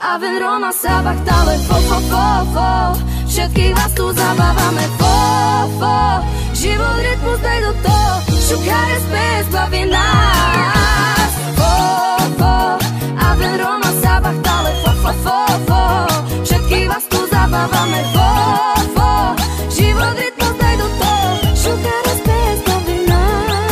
Aven, Roma, Sabach, Tale, fo, fo, fo, fo. Všetkých vás tu zabávame, fo, fo. Život, rytmus, daj do toho, šukáre, spes, baví nás. Fo, fo. Aven, Roma, Sabach, Tale, fo, fo, fo, fo. Všetkých vás tu zabávame, fo, fo. Život, rytmus, daj do toho, šukáre, spes, baví nás.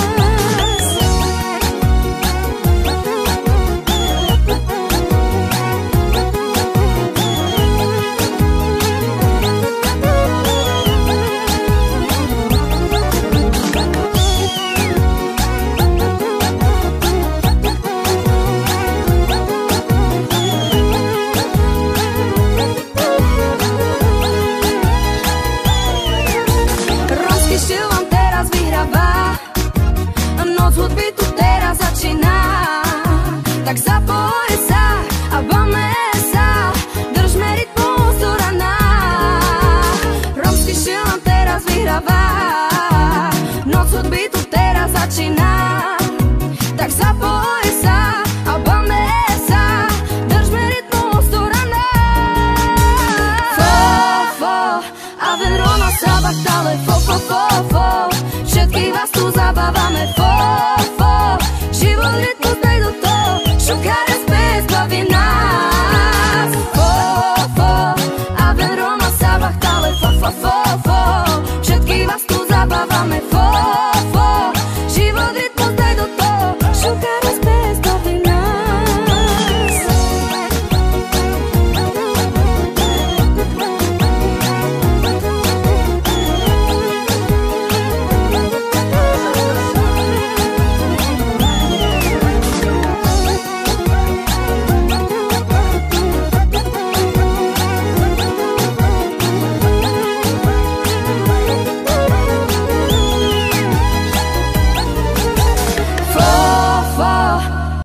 Hudby tu teraz začína, tak zapoj sa a bavme sa, držme rytmus do rana. Romský štýl nám teraz vyhráva, noc hudby tu teraz začína, tak zapoj sa a bavme sa, držme rytmus do rana. Fo, fo, Aven, Roma, Sabach, Tale, fo, fo, fo, fo. Všetkých vás tu zabávame, fo, fo. Život, rytmus, daj do toho, šukáre, spes, baví nás. Fo, fo, Aven, Roma, Sabach, Tale, fo, fo, fo, fo. Všetkých vás tu zabávame, fo.